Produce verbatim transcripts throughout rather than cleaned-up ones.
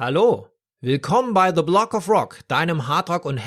Hallo, willkommen bei The Block of Rock, deinem Hardrock- und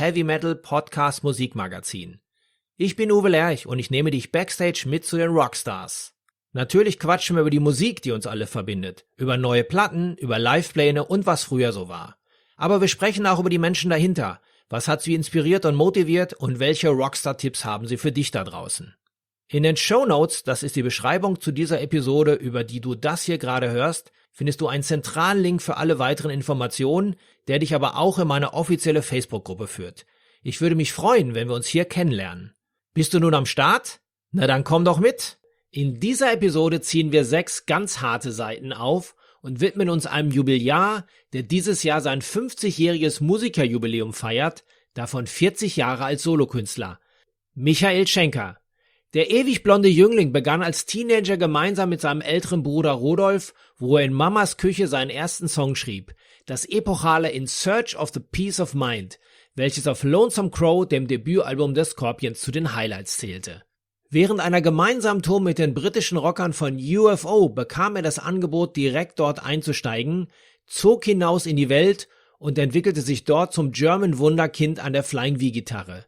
Heavy-Metal-Podcast-Musikmagazin. Ich bin Uwe Lerch und ich nehme dich backstage mit zu den Rockstars. Natürlich quatschen wir über die Musik, die uns alle verbindet, über neue Platten, über Livepläne und was früher so war. Aber wir sprechen auch über die Menschen dahinter. Was hat sie inspiriert und motiviert und welche Rockstar-Tipps haben sie für dich da draußen? In den Shownotes, das ist die Beschreibung zu dieser Episode, über die du das hier gerade hörst, findest du einen zentralen Link für alle weiteren Informationen, der dich aber auch in meine offizielle Facebook-Gruppe führt. Ich würde mich freuen, wenn wir uns hier kennenlernen. Bist du nun am Start? Na dann komm doch mit! In dieser Episode ziehen wir sechs ganz harte Seiten auf und widmen uns einem Jubiläar, der dieses Jahr sein fünfzigjähriges Musikerjubiläum feiert, davon vierzig Jahre als Solokünstler. Michael Schenker. Der ewig blonde Jüngling begann als Teenager gemeinsam mit seinem älteren Bruder Rodolf, wo er in Mamas Küche seinen ersten Song schrieb, das epochale In Search of the Peace of Mind, welches auf Lonesome Crow, dem Debütalbum des Scorpions, zu den Highlights zählte. Während einer gemeinsamen Tour mit den britischen Rockern von U F O bekam er das Angebot, direkt dort einzusteigen, zog hinaus in die Welt und entwickelte sich dort zum German Wunderkind an der Flying V-Gitarre.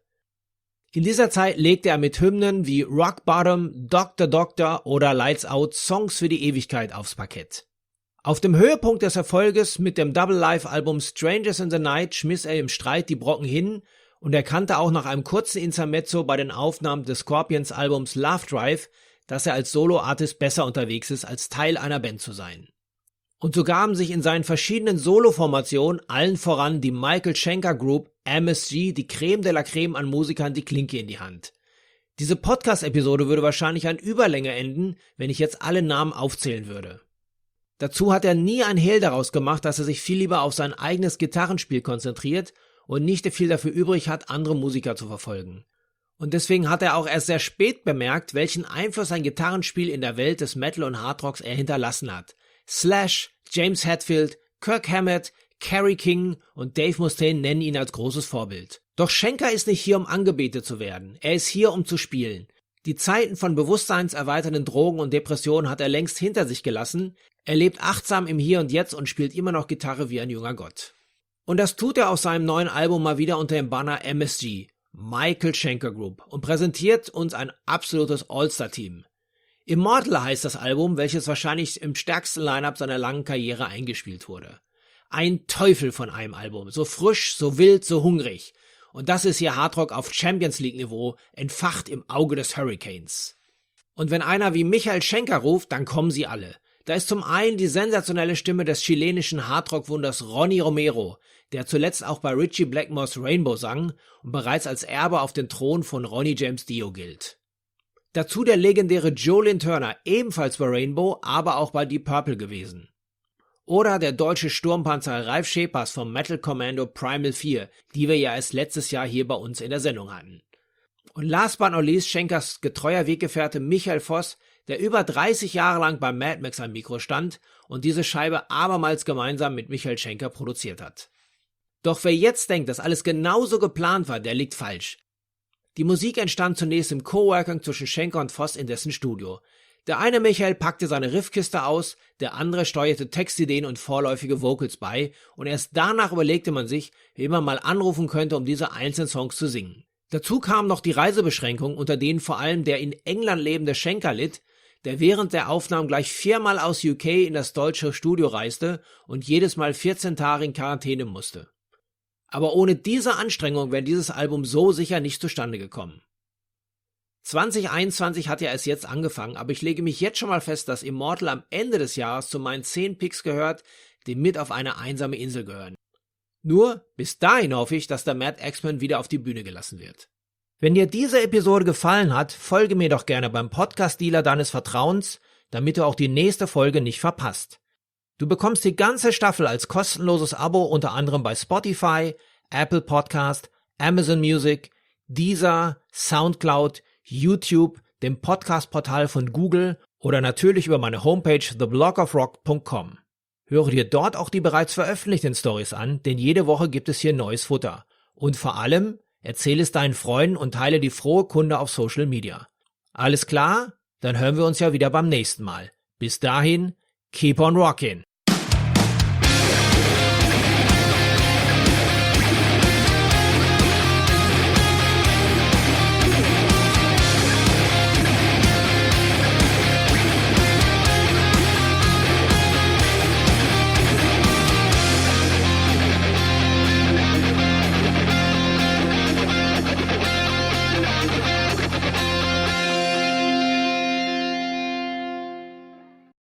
In dieser Zeit legte er mit Hymnen wie Rock Bottom, Doctor Doctor oder Lights Out Songs für die Ewigkeit aufs Parkett. Auf dem Höhepunkt des Erfolges mit dem Double-Live-Album Strangers in the Night schmiss er im Streit die Brocken hin und erkannte auch nach einem kurzen Intermezzo bei den Aufnahmen des Scorpions-Albums Love Drive, dass er als Solo-Artist besser unterwegs ist, als Teil einer Band zu sein. Und so gaben sich in seinen verschiedenen Solo-Formationen, allen voran die Michael Schenker Group, M S G, die Creme de la Creme an Musikern, die Klinke in die Hand. Diese Podcast-Episode würde wahrscheinlich an Überlänge enden, wenn ich jetzt alle Namen aufzählen würde. Dazu hat er nie ein Hehl daraus gemacht, dass er sich viel lieber auf sein eigenes Gitarrenspiel konzentriert und nicht viel dafür übrig hat, andere Musiker zu verfolgen. Und deswegen hat er auch erst sehr spät bemerkt, welchen Einfluss sein Gitarrenspiel in der Welt des Metal und Hardrocks er hinterlassen hat. Slash, James Hetfield, Kirk Hammett, Kerry King und Dave Mustaine nennen ihn als großes Vorbild. Doch Schenker ist nicht hier, um angebetet zu werden. Er ist hier, um zu spielen. Die Zeiten von bewusstseinserweiternden Drogen und Depressionen hat er längst hinter sich gelassen. Er lebt achtsam im Hier und Jetzt und spielt immer noch Gitarre wie ein junger Gott. Und das tut er aus seinem neuen Album mal wieder unter dem Banner M S G, Michael Schenker Group, und präsentiert uns ein absolutes All-Star-Team. Immortal heißt das Album, welches wahrscheinlich im stärksten Line-Up seiner langen Karriere eingespielt wurde. Ein Teufel von einem Album, so frisch, so wild, so hungrig. Und das ist hier Hardrock auf Champions League Niveau, entfacht im Auge des Hurricanes. Und wenn einer wie Michael Schenker ruft, dann kommen sie alle. Da ist zum einen die sensationelle Stimme des chilenischen Hardrock-Wunders Ronny Romero, der zuletzt auch bei Ritchie Blackmores Rainbow sang und bereits als Erbe auf den Thron von Ronnie James Dio gilt. Dazu der legendäre Joe Lynn Turner, ebenfalls bei Rainbow, aber auch bei Deep Purple gewesen. Oder der deutsche Sturmpanzer Ralf Schepers vom Metal Commando Primal vier, die wir ja erst letztes Jahr hier bei uns in der Sendung hatten. Und last but not least Schenkers getreuer Weggefährte Michael Voss, der über dreißig Jahre lang bei Mad Max am Mikro stand und diese Scheibe abermals gemeinsam mit Michael Schenker produziert hat. Doch wer jetzt denkt, dass alles genauso geplant war, der liegt falsch. Die Musik entstand zunächst im Coworking zwischen Schenker und Voss in dessen Studio. Der eine Michael packte seine Riffkiste aus, der andere steuerte Textideen und vorläufige Vocals bei und erst danach überlegte man sich, wie man mal anrufen könnte, um diese einzelnen Songs zu singen. Dazu kamen noch die Reisebeschränkungen, unter denen vor allem der in England lebende Schenker litt, der während der Aufnahmen gleich viermal aus U K in das deutsche Studio reiste und jedes Mal vierzehn Tage in Quarantäne musste. Aber ohne diese Anstrengung wäre dieses Album so sicher nicht zustande gekommen. zwanzig einundzwanzig hat ja erst jetzt angefangen, aber ich lege mich jetzt schon mal fest, dass Immortal am Ende des Jahres zu meinen zehn Picks gehört, die mit auf eine einsame Insel gehören. Nur, bis dahin hoffe ich, dass der Mad X-Man wieder auf die Bühne gelassen wird. Wenn dir diese Episode gefallen hat, folge mir doch gerne beim Podcast-Dealer deines Vertrauens, damit du auch die nächste Folge nicht verpasst. Du bekommst die ganze Staffel als kostenloses Abo unter anderem bei Spotify, Apple Podcast, Amazon Music, Deezer, Soundcloud, YouTube, dem Podcast-Portal von Google oder natürlich über meine Homepage the block of rock punkt com. Höre dir dort auch die bereits veröffentlichten Stories an, denn jede Woche gibt es hier neues Futter. Und vor allem, erzähle es deinen Freunden und teile die frohe Kunde auf Social Media. Alles klar? Dann hören wir uns ja wieder beim nächsten Mal. Bis dahin, keep on rockin'!